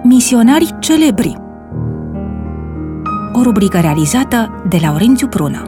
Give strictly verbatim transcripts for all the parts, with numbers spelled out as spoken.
Misionari celebri. O rubrică realizată de Laurențiu Prună.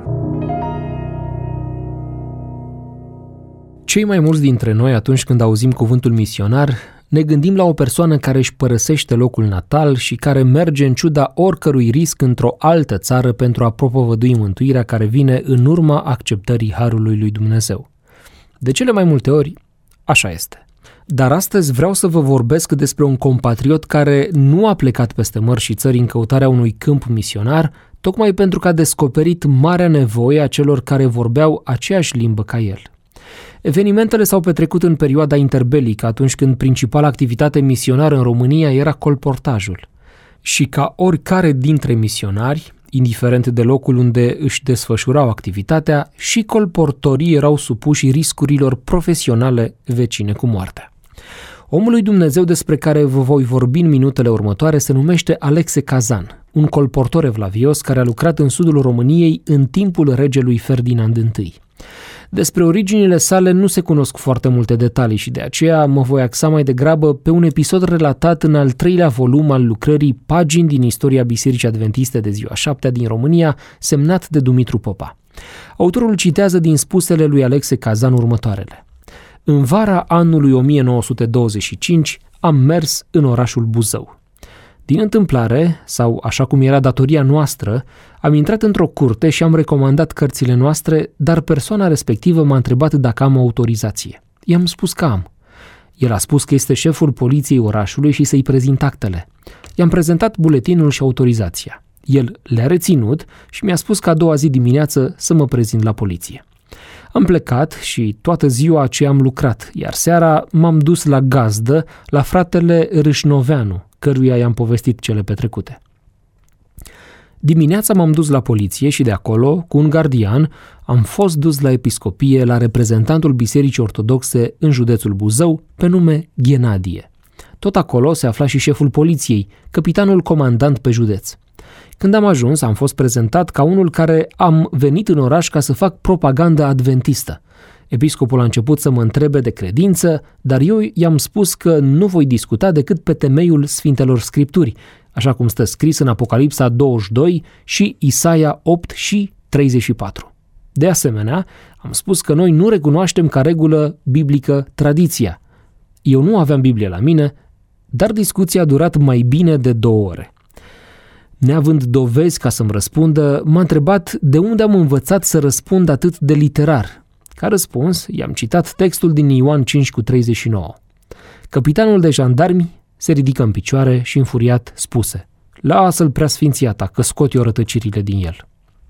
Cei mai mulți dintre noi, atunci când auzim cuvântul misionar, ne gândim la o persoană care își părăsește locul natal și care merge în ciuda oricărui risc într-o altă țară pentru a propovădui mântuirea care vine în urma acceptării harului lui Dumnezeu. De cele mai multe ori, așa este. Dar astăzi vreau să vă vorbesc despre un compatriot care nu a plecat peste mări și țări în căutarea unui câmp misionar, tocmai pentru că a descoperit marea nevoie a celor care vorbeau aceeași limbă ca el. Evenimentele s-au petrecut în perioada interbelică, atunci când principala activitate misionară în România era colportajul. Și ca oricare dintre misionari, indiferent de locul unde își desfășurau activitatea, și colportorii erau supuși riscurilor profesionale vecine cu moartea. Omul lui Dumnezeu despre care vă voi vorbi în minutele următoare se numește Alexe Cazan, un colportor evlavios care a lucrat în sudul României în timpul regelui Ferdinand întâi. Despre originile sale nu se cunosc foarte multe detalii și de aceea mă voi axa mai degrabă pe un episod relatat în al treilea volum al lucrării Pagini din istoria Bisericii Adventiste de ziua șaptea din România, semnat de Dumitru Popa. Autorul citează din spusele lui Alexe Cazan următoarele. În vara anului o mie nouă sute douăzeci și cinci am mers în orașul Buzău. Din întâmplare, sau așa cum era datoria noastră, am intrat într-o curte și am recomandat cărțile noastre, dar persoana respectivă m-a întrebat dacă am autorizație. I-am spus că am. El a spus că este șeful poliției orașului și să-i prezint actele. I-am prezentat buletinul și autorizația. El le-a reținut și mi-a spus că a doua zi dimineață să mă prezint la poliție. Am plecat și toată ziua aceea am lucrat, iar seara m-am dus la gazdă, la fratele Râșnoveanu, căruia i-am povestit cele petrecute. Dimineața m-am dus la poliție și de acolo, cu un gardian, am fost dus la episcopie la reprezentantul Bisericii Ortodoxe în județul Buzău, pe nume Ghenadie. Tot acolo se afla și șeful poliției, căpitanul comandant pe județ. Când am ajuns, am fost prezentat ca unul care am venit în oraș ca să fac propagandă adventistă. Episcopul a început să mă întrebe de credință, dar eu i-am spus că nu voi discuta decât pe temeiul Sfintelor Scripturi, așa cum stă scris în Apocalipsa douăzeci și doi și Isaia opt și treizeci și patru. De asemenea, am spus că noi nu recunoaștem ca regulă biblică tradiția. Eu nu aveam Biblie la mine, dar discuția a durat mai bine de două ore. Neavând dovezi ca să-mi răspundă, m-a întrebat de unde am învățat să răspund atât de literar. Ca răspuns, i-am citat textul din Ioan cinci cu treizeci și nouă. Căpitanul de jandarmi se ridică în picioare și înfuriat spuse: "Lasă-l preasfinția ta, că scot eu rătăcirile din el."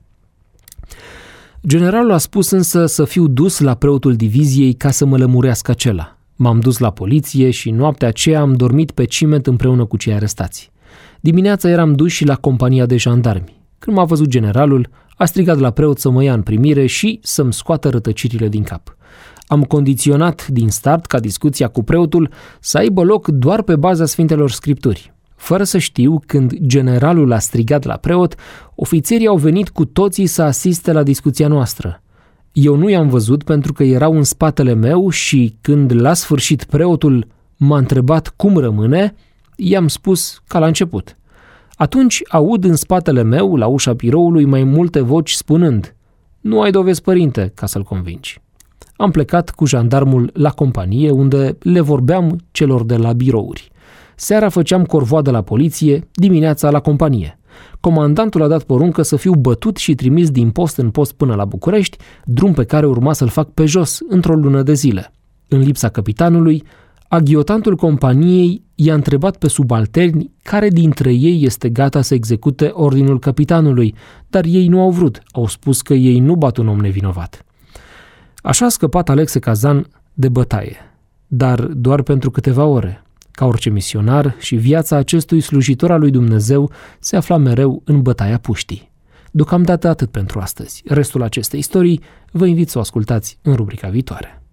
Generalul a spus însă să fiu dus la preotul diviziei ca să mă lămurească acela. M-am dus la poliție și noaptea aceea am dormit pe ciment împreună cu cei arestați. Dimineața eram duși la compania de jandarmi. Când m-a văzut generalul, a strigat la preot să mă ia în primire și să-mi scoată rătăcirile din cap. Am condiționat din start ca discuția cu preotul să aibă loc doar pe baza Sfintelor Scripturi. Fără să știu, când generalul a strigat la preot, ofițerii au venit cu toții să asiste la discuția noastră. Eu nu i-am văzut pentru că erau în spatele meu și când la sfârșit preotul m-a întrebat cum rămâne, i-am spus ca la început. Atunci aud în spatele meu, la ușa biroului, mai multe voci spunând: "Nu ai dovezi, părinte, ca să-l convingi." Am plecat cu jandarmul la companie, unde le vorbeam celor de la birouri. Seara făceam corvoadă la poliție, dimineața la companie. Comandantul a dat poruncă să fiu bătut și trimis din post în post până la București, drum pe care urma să-l fac pe jos, într-o lună de zile. În lipsa căpitanului, aghiotantul companiei i-a întrebat pe subalterni care dintre ei este gata să execute ordinul căpitanului, dar ei nu au vrut, au spus că ei nu bat un om nevinovat. Așa a scăpat Alexe Cazan de bătaie, dar doar pentru câteva ore. Ca orice misionar, și viața acestui slujitor al lui Dumnezeu se afla mereu în bătaia puștii. Deocamdată atât pentru astăzi. Restul acestei istorii vă invit să o ascultați în rubrica viitoare.